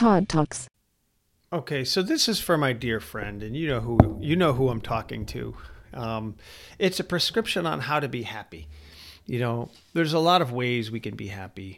Todd Talks. Okay, so this is for my dear friend, and you know who I'm talking to. It's a prescription on how to be happy. There's a lot of ways we can be happy,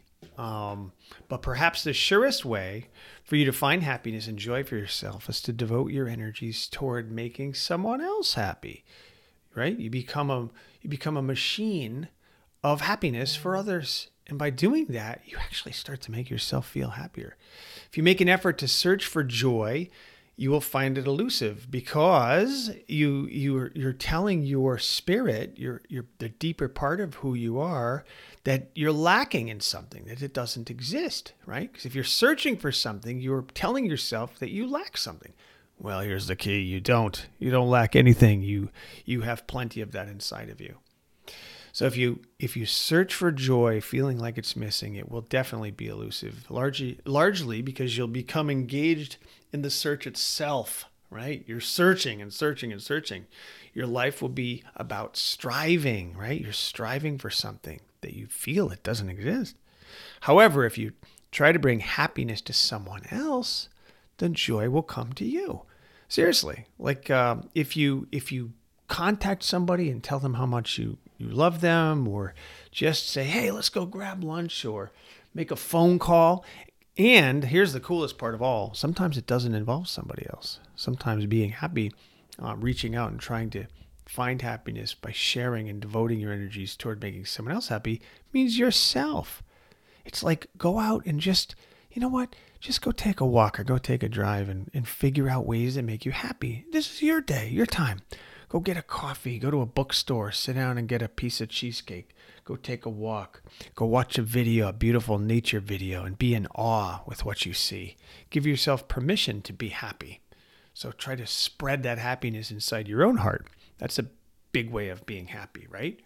but perhaps the surest way for you to find happiness and joy for yourself is to devote your energies toward making someone else happy. Right? You become a machine of happiness for others. And by doing that, you actually start to make yourself feel happier. If you make an effort to search for joy, you will find it elusive because you're telling your spirit, the deeper part of who you are, that you're lacking in something, that it doesn't exist, right? Because if you're searching for something, you're telling yourself that you lack something. Well, here's the key. You don't. You don't lack anything. You have plenty of that inside of you. So if you search for joy feeling like it's missing, it will definitely be elusive, largely because you'll become engaged in the search itself, right? You're searching and searching and searching. Your life will be about striving, right? You're striving for something that you feel it doesn't exist. However, if you try to bring happiness to someone else, then joy will come to you. Seriously, like if you contact somebody and tell them how much you love them, or just say, hey, let's go grab lunch, or make a phone call. And here's the coolest part of all. Sometimes it doesn't involve somebody else. Sometimes being happy, reaching out and trying to find happiness by sharing and devoting your energies toward making someone else happy means yourself. It's like go out and just, you know what? Just go take a walk or go take a drive and figure out ways that make you happy. This is your day, your time. Go get a coffee, go to a bookstore, sit down and get a piece of cheesecake. Go take a walk. Go watch a video, a beautiful nature video, and be in awe with what you see. Give yourself permission to be happy. So try to spread that happiness inside your own heart. That's a big way of being happy, right?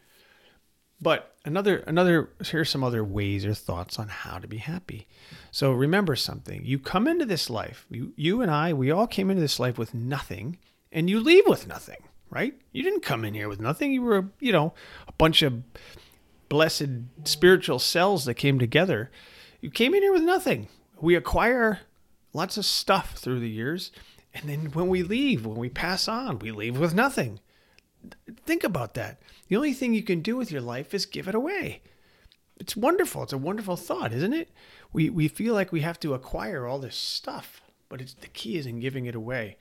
But here's some other ways or thoughts on how to be happy. So remember something. You come into this life, you and I, we all came into this life with nothing, and you leave with nothing. Right? You didn't come in here with nothing. You were, a bunch of blessed spiritual cells that came together. You came in here with nothing. We acquire lots of stuff through the years. And then when we pass on, we leave with nothing. Think about that. The only thing you can do with your life is give it away. It's wonderful. It's a wonderful thought, isn't it? We feel like we have to acquire all this stuff, but the key is in giving it away.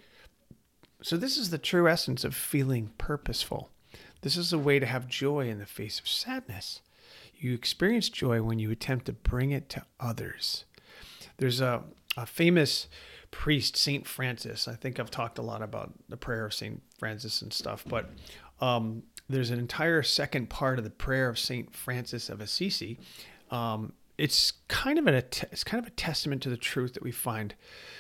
So this is the true essence of feeling purposeful. This is a way to have joy in the face of sadness. You experience joy when you attempt to bring it to others. There's a famous priest, St. Francis. I think I've talked a lot about the prayer of St. Francis and stuff, but there's an entire second part of the prayer of St. Francis of Assisi. It's kind of a testament to the truth that we find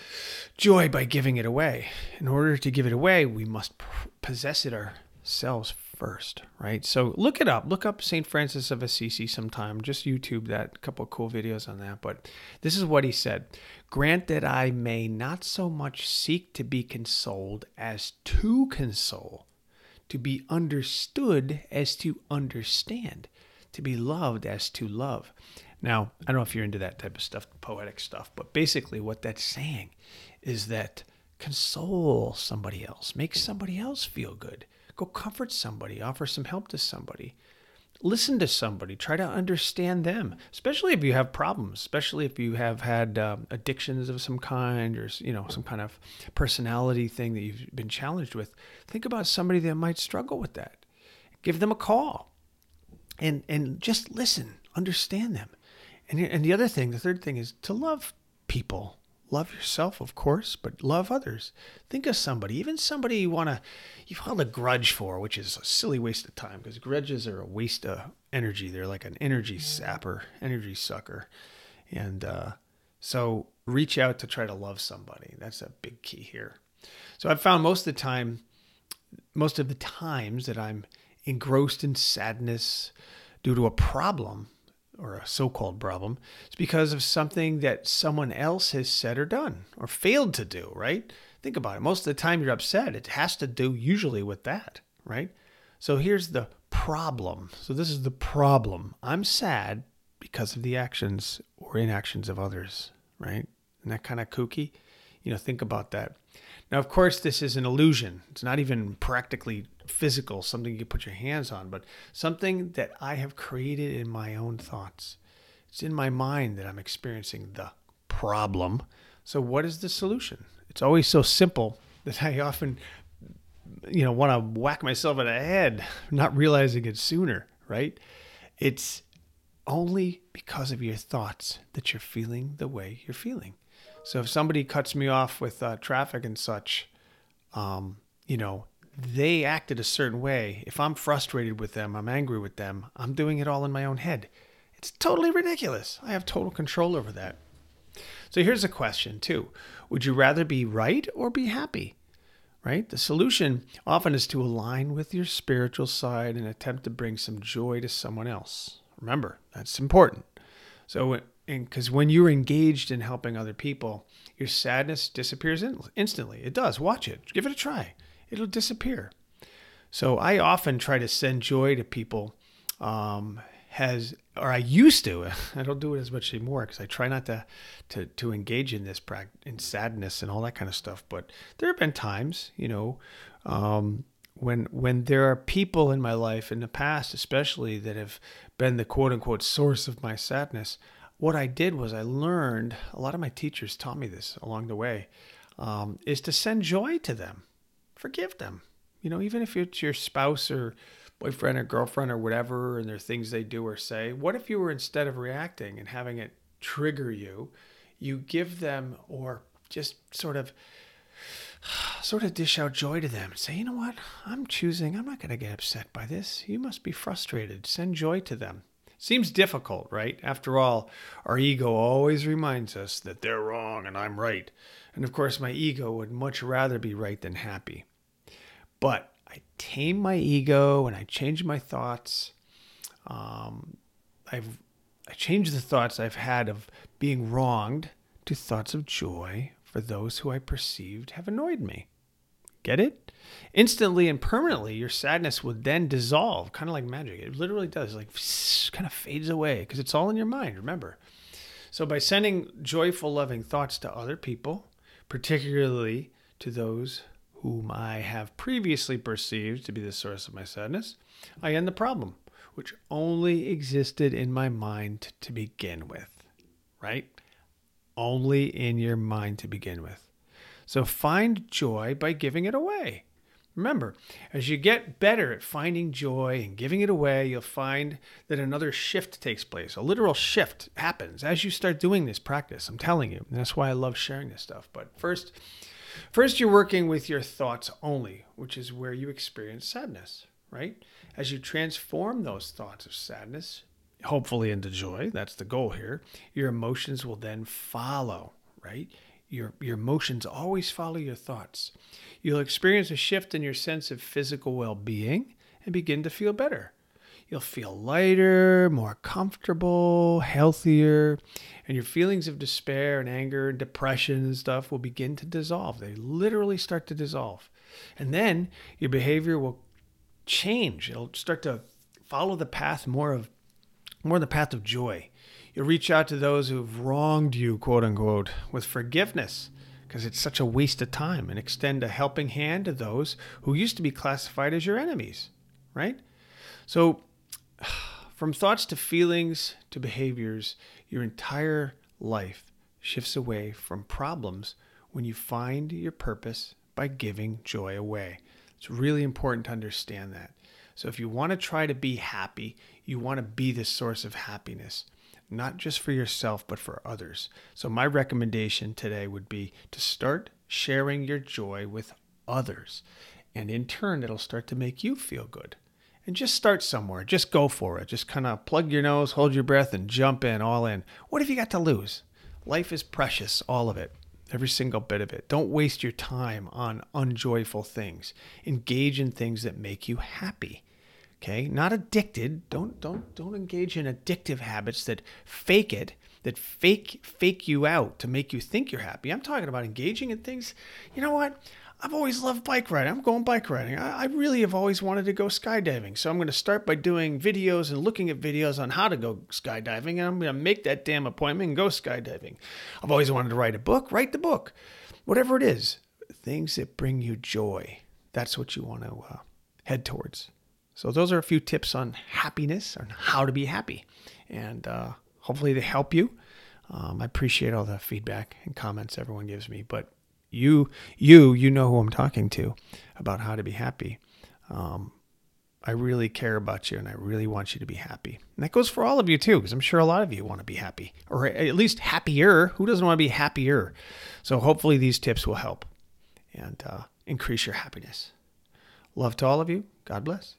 joy by giving it away. In order to give it away, we must possess it ourselves first, right? So look it up. Look up St. Francis of Assisi sometime. Just YouTube that, a couple of cool videos on that. But this is what he said. Grant that I may not so much seek to be consoled as to console, to be understood as to understand, to be loved as to love. Now, I don't know if you're into that type of stuff, poetic stuff, but basically what that's saying is that console somebody else, make somebody else feel good, go comfort somebody, offer some help to somebody, listen to somebody, try to understand them, especially if you have problems, especially if you have had addictions of some kind or, some kind of personality thing that you've been challenged with. Think about somebody that might struggle with that. Give them a call and just listen, understand them. And the third thing is to love people. Love yourself, of course, but love others. Think of somebody, even somebody you've held a grudge for, which is a silly waste of time because grudges are a waste of energy. They're like an energy sapper, energy sucker. And so reach out to try to love somebody. That's a big key here. So I've found most of the times that I'm engrossed in sadness due to a problem, or a so-called problem, it's because of something that someone else has said or done or failed to do, right? Think about it. Most of the time you're upset, it has to do usually with that, right? So here's the problem. So this is the problem. I'm sad because of the actions or inactions of others, right? Isn't that kind of kooky? Think about that. Now, of course, this is an illusion. It's not even practically physical, something you put your hands on, but something that I have created in my own thoughts. It's in my mind that I'm experiencing the problem. So what is the solution? It's always so simple that I often, want to whack myself in the head, not realizing it sooner, right? It's only because of your thoughts that you're feeling the way you're feeling. So if somebody cuts me off with traffic and such, they acted a certain way. If I'm frustrated with them, I'm angry with them, I'm doing it all in my own head. It's totally ridiculous. I have total control over that. So here's a question too. Would you rather be right or be happy? Right? The solution often is to align with your spiritual side and attempt to bring some joy to someone else. Remember, that's important. So, because when you're engaged in helping other people, your sadness disappears instantly. It does. Watch it. Give it a try. It'll disappear. So I often try to send joy to people, I used to. I don't do it as much anymore because I try not to engage in this in sadness and all that kind of stuff. But there have been times, when there are people in my life in the past, especially that have been the quote unquote source of my sadness. What I did was I learned, a lot of my teachers taught me this along the way, is to send joy to them. Forgive them. Even if it's your spouse or boyfriend or girlfriend or whatever, and there are things they do or say, what if you were, instead of reacting and having it trigger you, you give them, or just sort of dish out joy to them and say, you know what, I'm not going to get upset by this. You must be frustrated. Send joy to them. Seems difficult, right? After all, our ego always reminds us that they're wrong and I'm right. And of course, my ego would much rather be right than happy. But I tame my ego and I change my thoughts. I changed the thoughts I've had of being wronged to thoughts of joy for those who I perceived have annoyed me. Get it? Instantly and permanently, your sadness would then dissolve, kind of like magic. It literally does, like kind of fades away because it's all in your mind, remember. So by sending joyful, loving thoughts to other people, particularly to those whom I have previously perceived to be the source of my sadness, I end the problem, which only existed in my mind to begin with, right? Only in your mind to begin with. So find joy by giving it away. Remember, as you get better at finding joy and giving it away, you'll find that another shift takes place. A literal shift happens as you start doing this practice. I'm telling you. And that's why I love sharing this stuff. But first you're working with your thoughts only, which is where you experience sadness, right? As you transform those thoughts of sadness, hopefully into joy, that's the goal here, your emotions will then follow, right? Your emotions always follow your thoughts. You'll experience a shift in your sense of physical well-being and begin to feel better. You'll feel lighter, more comfortable, healthier, and your feelings of despair and anger and depression and stuff will begin to dissolve. They literally start to dissolve. And then your behavior will change. It'll start to follow the path more the path of joy. You'll reach out to those who've wronged you, quote unquote, with forgiveness, because it's such a waste of time, and extend a helping hand to those who used to be classified as your enemies, right? So from thoughts to feelings to behaviors, your entire life shifts away from problems when you find your purpose by giving joy away. It's really important to understand that. So if you want to try to be happy, you want to be the source of happiness, not just for yourself, but for others. So my recommendation today would be to start sharing your joy with others. And in turn, it'll start to make you feel good. And just start somewhere. Just go for it. Just kind of plug your nose, hold your breath, and jump in, all in. What have you got to lose? Life is precious, all of it. Every single bit of it. Don't waste your time on unjoyful things. Engage in things that make you happy. Okay, not addicted. Don't engage in addictive habits that fake it, that fake you out to make you think you're happy. I'm talking about engaging in things. You know what? I've always loved bike riding. I'm going bike riding. I really have always wanted to go skydiving. So I'm going to start by doing videos and looking at videos on how to go skydiving. And I'm going to make that damn appointment and go skydiving. I've always wanted to write a book. Write the book. Whatever it is. Things that bring you joy. That's what you want to head towards. So those are a few tips on happiness, on how to be happy. And hopefully they help you. I appreciate all the feedback and comments everyone gives me. But you know who I'm talking to about how to be happy. I really care about you, and I really want you to be happy. And that goes for all of you too, because I'm sure a lot of you want to be happy, or at least happier. Who doesn't want to be happier? So hopefully these tips will help and increase your happiness. Love to all of you. God bless.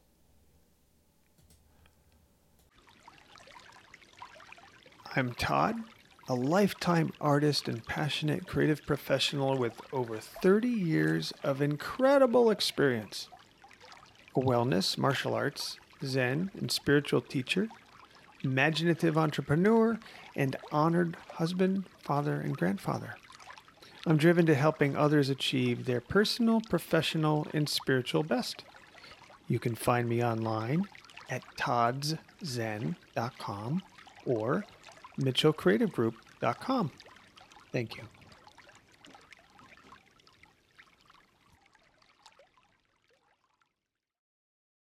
I'm Todd, a lifetime artist and passionate creative professional with over 30 years of incredible experience. A wellness, martial arts, Zen, and spiritual teacher, imaginative entrepreneur, and honored husband, father, and grandfather. I'm driven to helping others achieve their personal, professional, and spiritual best. You can find me online at todd'szen.com or mitchellcreativegroup.com. Thank you.